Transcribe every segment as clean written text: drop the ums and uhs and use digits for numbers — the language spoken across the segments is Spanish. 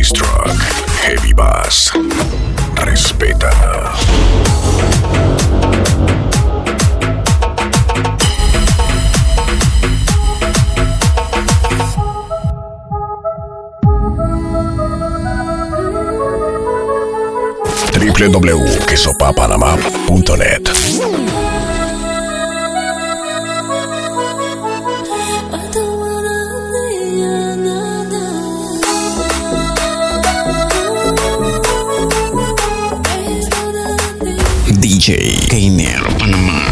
Space Truck, Heavy Bass. Respeta. www.quesopapanama.net. DJ Keiner Panamá.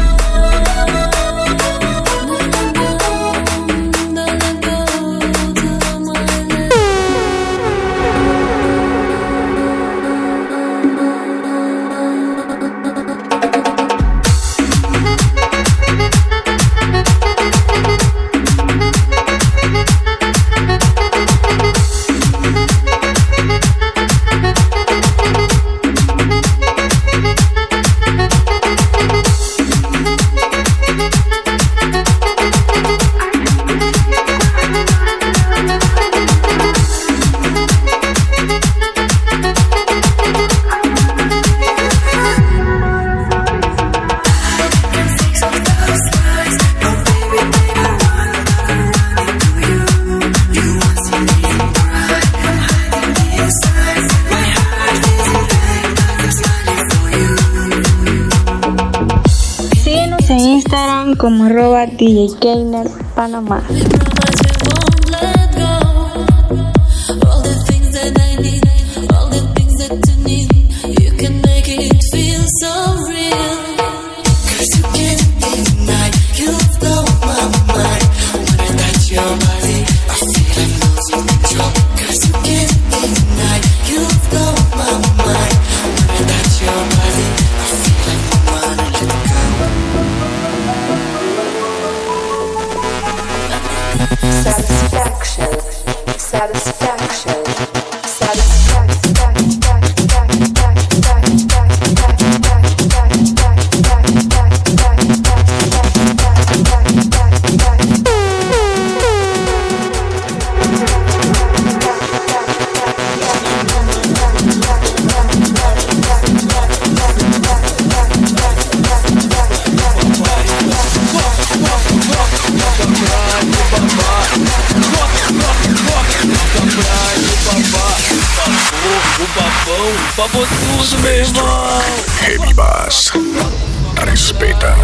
En Instagram como @DJ Keiner Panamá. Babou tudo, meu irmão. Heavy Bass. Respeta.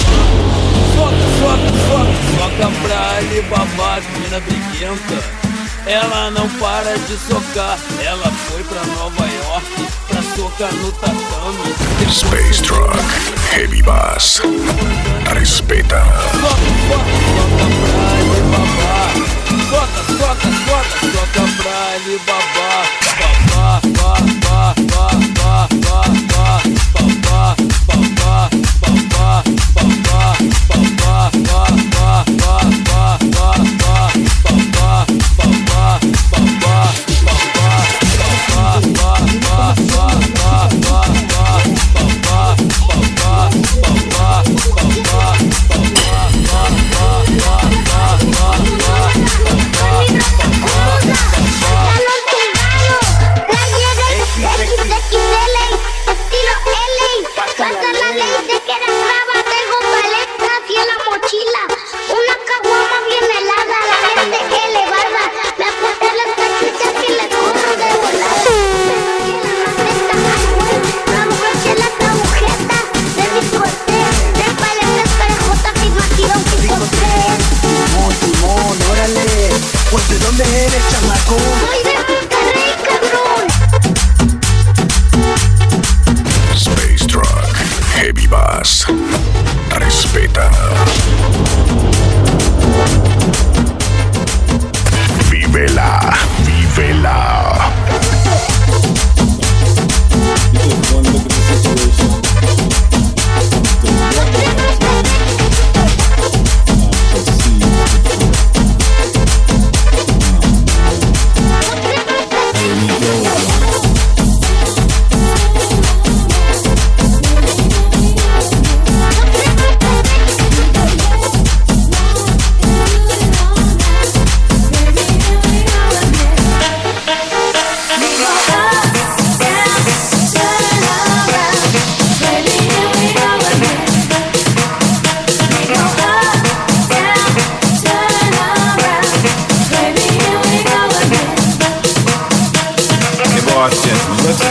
Soca pra Alibaba, mina briguenta. Ela não para de socar. Ela foi pra Nova York pra socar no tatame. Space Truck, Heavy Bass. Respeta. Soca pra Alibaba. Soca pra Alibaba. ¿De dónde eres, chamaco? Soy de Monterrey, cabrón. Space Truck, Heavy Bass. Respeta. Vívela, vívela.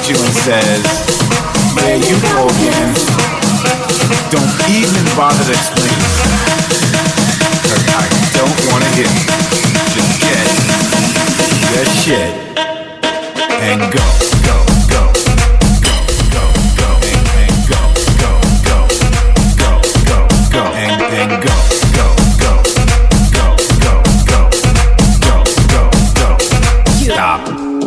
you and says, there you go again. Don't even bother to explain it. 'Cause I don't want to hear it. Just get your shit and go, go, go, go, go, go, and go, go, go, go, go, go, and go, go, go, go, go, go, go, go, go. Stop.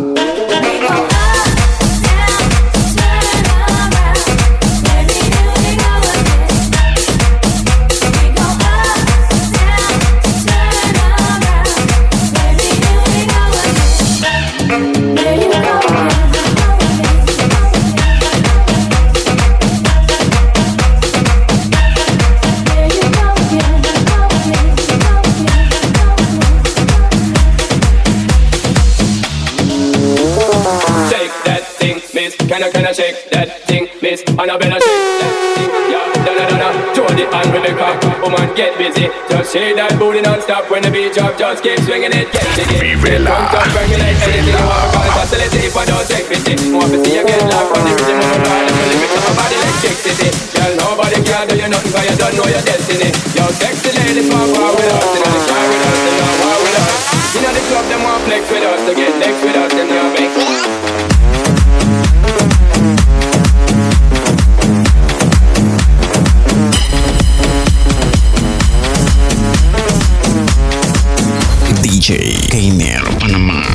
Can I shake that thing, miss? And I better shake that thing, yeah. Donna, Jody and Rebecca, woman, get busy. Just shake that booty non-stop when the beat drop. Just keep swinging it, get jiggy. Vivela, don't regulate anything you want, cause facility if I don't take pity. Want to see you get locked on the rhythm of a ride and the limit of my body electricity. Girl, nobody can do you nothing cause you don't know your destiny. Yo, sexy ladies want war with us, and they cry with us, they want war with us. You know the club, them want flex with us, to get next with us, them now make DJ Keiner Panama.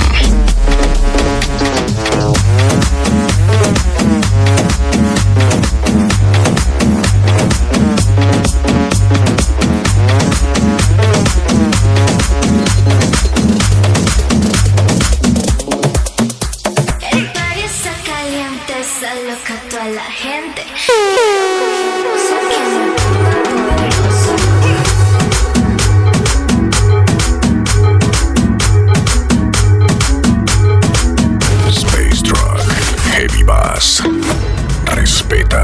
El party está caliente, se aloca toda la gente. Space Truck, Heavy Bass. Respeta.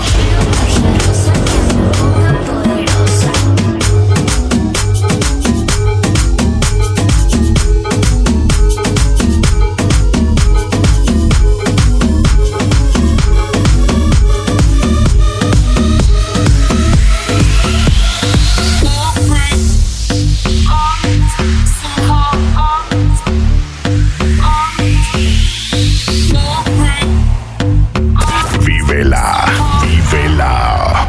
Vivela, vivela.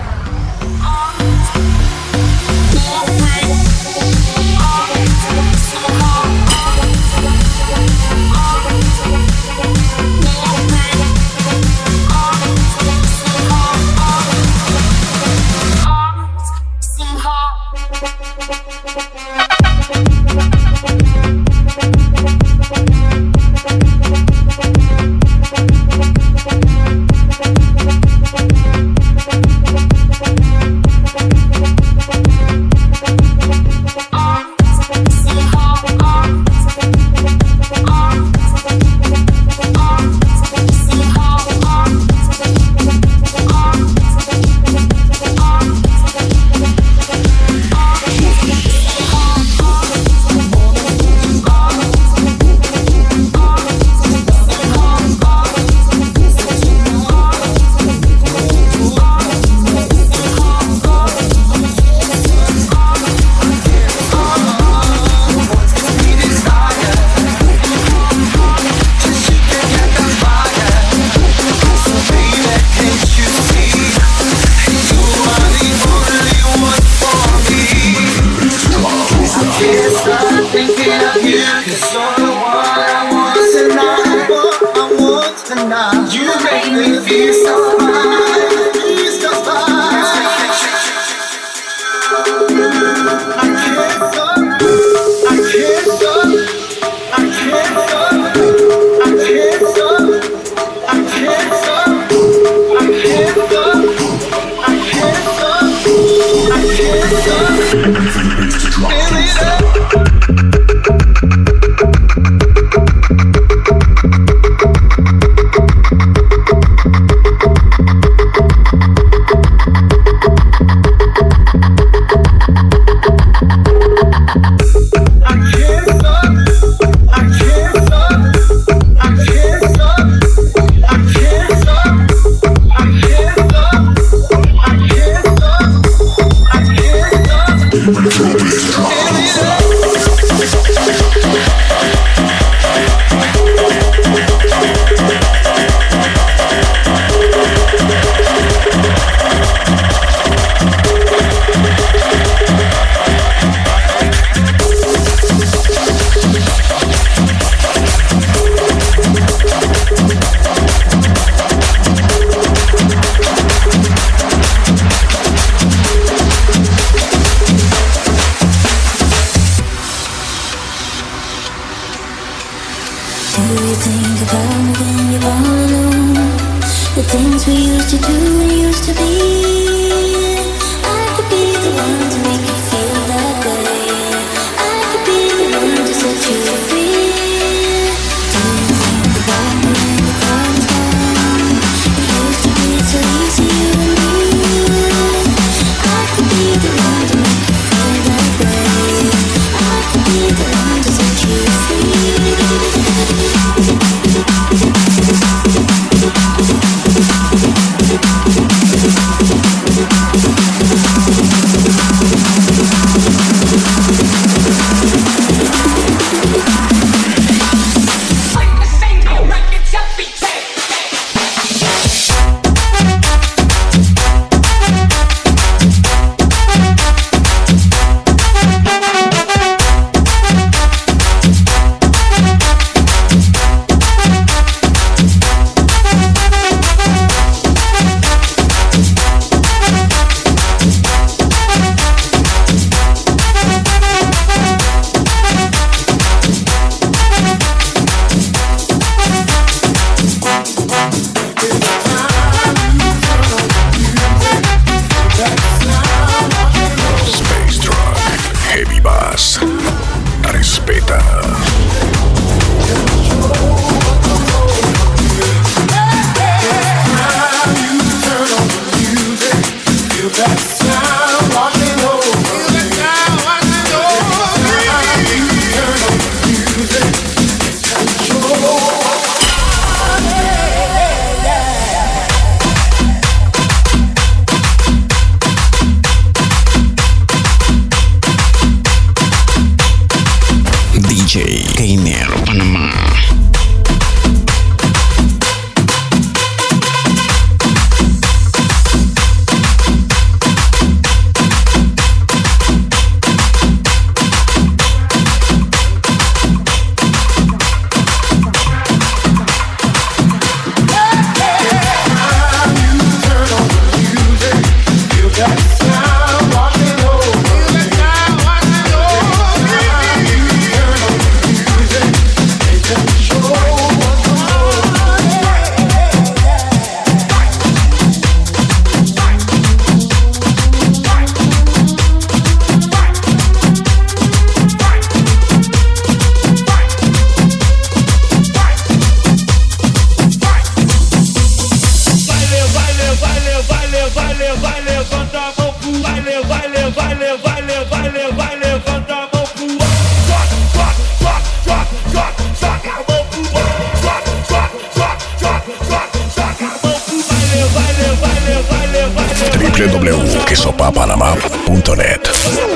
www.quesopapanamá.net.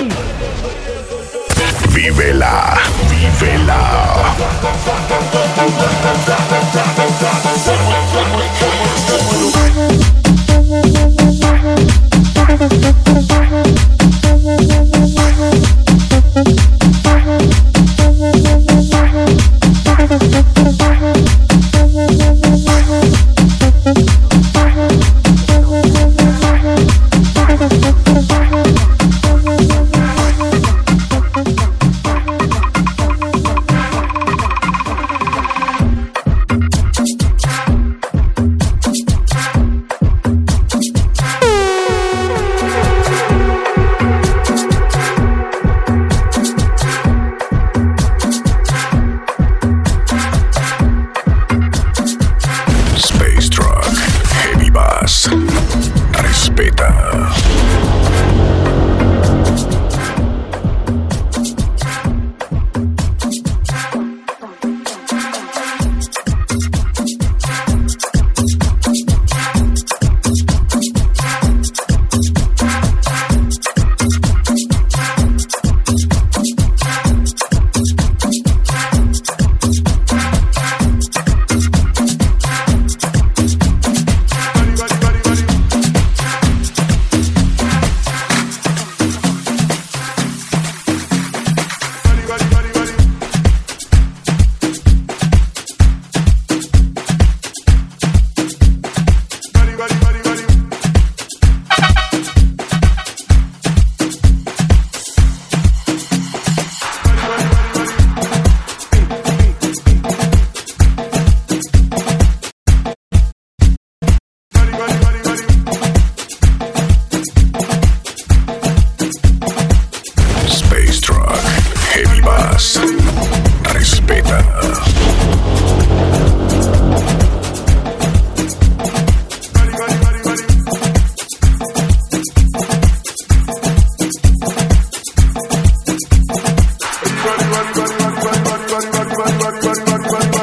Vívela, vívela.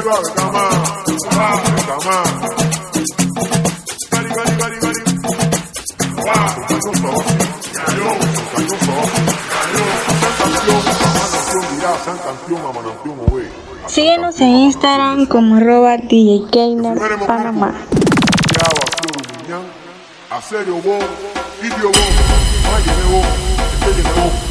Síguenos en Instagram como @DJ Keiner Panamá. A sério, bom, vídeo bom, vai de novo, de novo.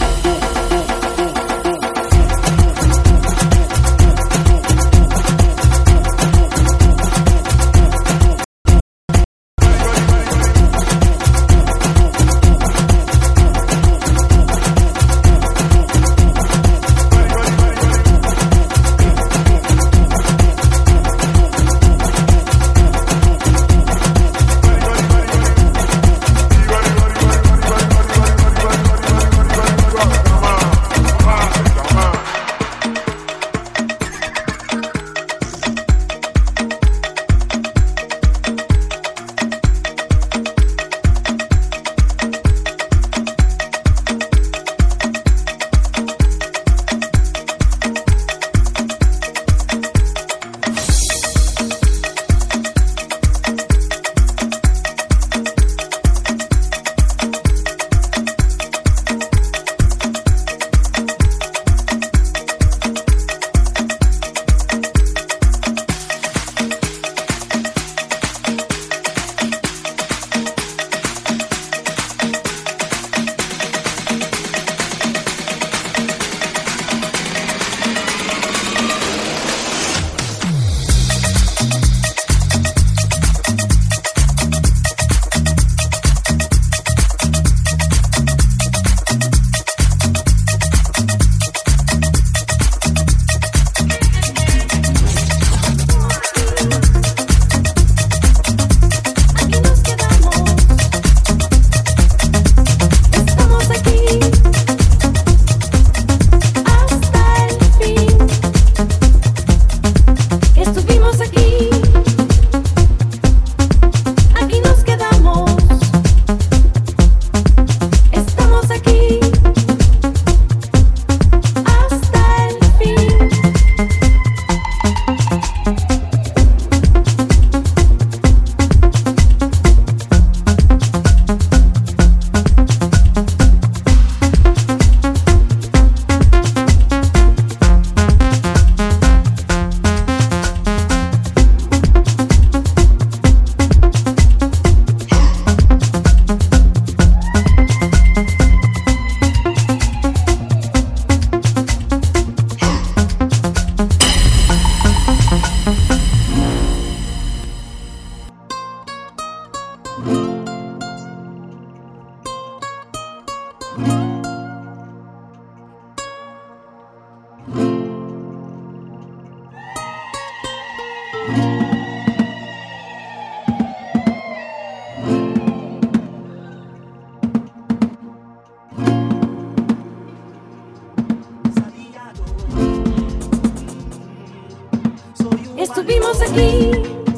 Estuvimos aquí,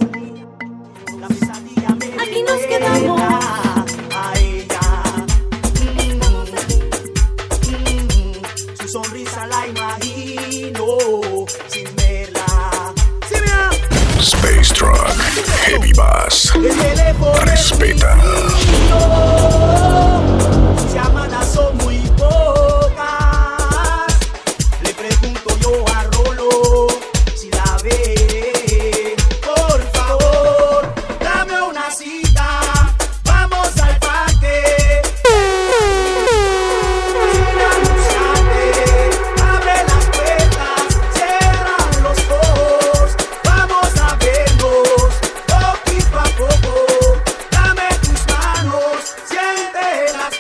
aquí nos quedamos. Su sonrisa la imagino sin verla. Space Truck, Heavy Bass, respeta. Sus llamadas son muy pocas. Le pregunto yo a Rolo si la ve. Por favor, dame una cita. Vamos al parque. Sin anunciarte, abre las puertas, cierra los ojos. Vamos a vernos poquito a poco. Dame tus manos, siente las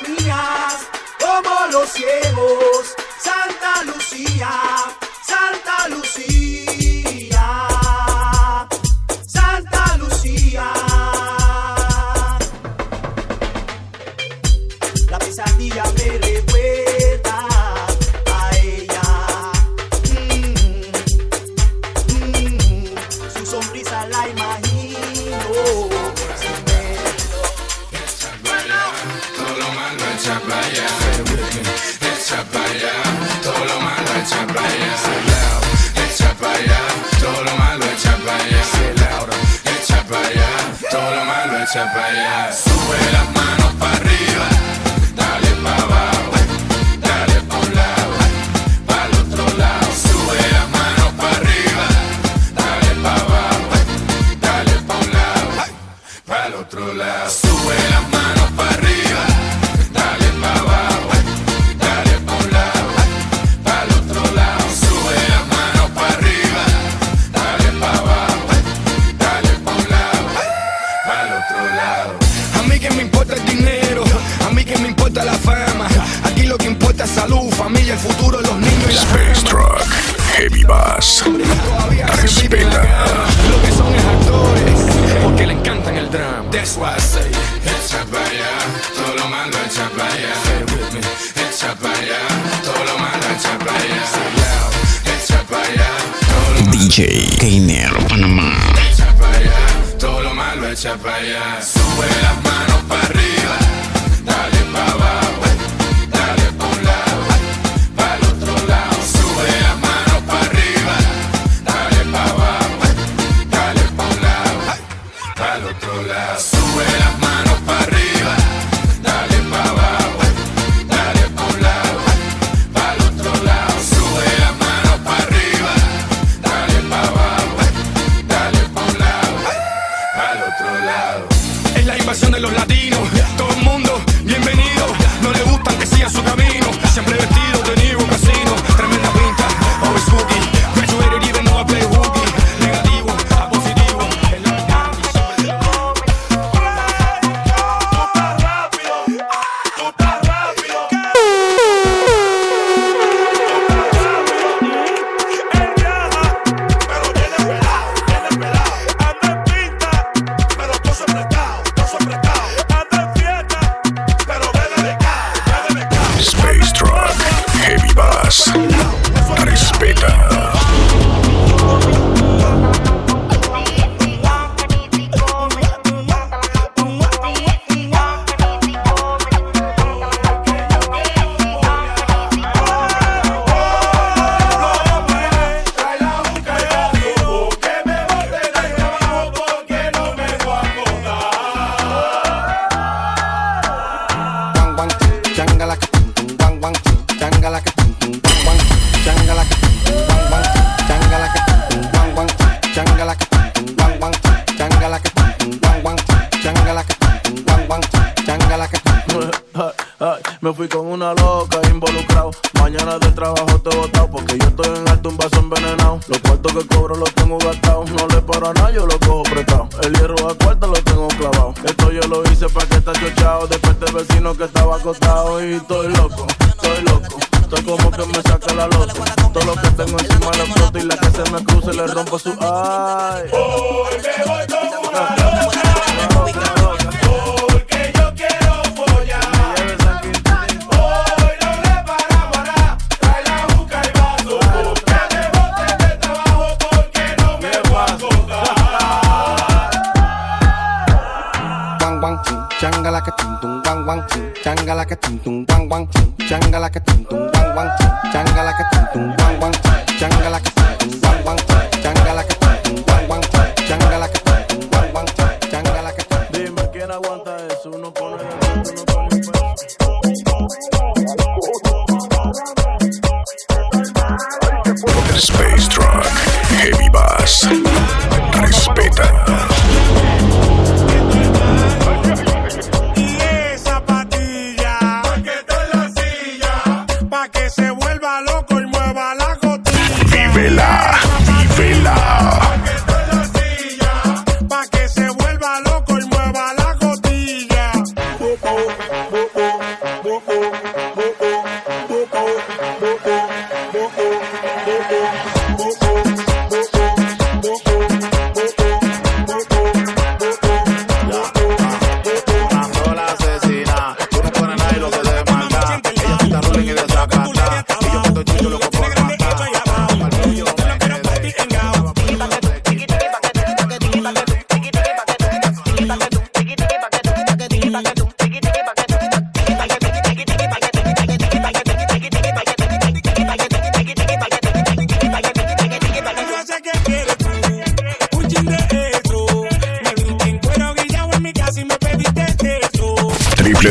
echa pa' allá. Sube las manos pa' arriba, dale pa' abajo, dale pa' un lado, pa' el otro lado. Sube las manos pa' arriba, dale pa' abajo, dale pa' un lado, pa' el otro lado. Sube las manos pa' arriba, dale pa' abajo, dale pa' un lado, pa' el otro lado. Sube las manos pa' arriba, dale pa' abajo, dale pa' un lado, pa' el otro lado. A mí que me importa el dinero, a mí que me importa la fama. Aquí lo que importa es salud, familia, el futuro, los niños y la Space Truck, Heavy Bass. Respeta. Lo que son es actores, porque le encantan el drama. That's why I say, echa pa' allá, todo lo malo echa pa' allá. Echa pa' allá, todo lo malo echa pa' allá. Echa pa' allá, todo lo malo. DJ Keiner, Panamá. Echa pa' allá, todo lo malo echa pa' allá. Sube las manos pa' arriba, dale pa' abajo, dale pa' un lado, pa' el otro lado. Sube las manos pa' arriba, dale pa' abajo, dale pa' un lado, pa' el otro lado. Sube las manos pa' arriba, dale pa' abajo, dale pa' un lado, pa' el otro lado. Sube las manos pa' arriba, dale pa' abajo, dale pa' un lado, pa' el otro lado. es la invasión de los latinos. Todo el mundo, bienvenido. No le gustan que sigan su camino. Siempre vestido de Niro Casino. Tremenda pinta, always spooky. Graduated even though I play hooky. Negativo a positivo. En la mañana y siempre te lo Space Truck, Heavy Bass. Respeta. Me fui con una loca involucrado. Mañana del trabajo te he botado, porque yo estoy en alto, un vaso envenenado. Los cuartos que cobro los tengo gastados. No le paro a nada, yo lo cojo prestado. El hierro a cuarto lo tengo clavado. Esto yo lo hice pa' que está chochado. Después del vecino que estaba acostado. Y estoy loco, estoy loco. Estoy como que me saca la loto. Todo lo que tengo encima lo exploto. Y la que se me cruce le rompo su ay. Hoy me voy con una loca. Porque yo quiero follar. Hoy no le paramos a nada. Trae la juca y vaso. Que me boten de trabajo porque no me voy a soltar. Wang wang ching, changala que tum tum, wang wang ching, changala que tum tum, wang wang ching, changala que tum tum, wang wang ching, changala que tum tum, wang wang ching, changala que tum tum, wang wang ching, changala que tum tum, wang wang ching, changala que tum tum, wang wang ching, changala que tum tum. Dime quién aguanta eso. Uno pone el cuerpo, uno pone el peso. Space Truck, Heavy Bass. Respeta. Y esa patilla, pa' que esté en la silla, pa' que se vuelva loco y mueva la cotilla. Vívela, vívela. Pa' que esté en la silla, pa' que se vuelva loco y mueva la cotilla.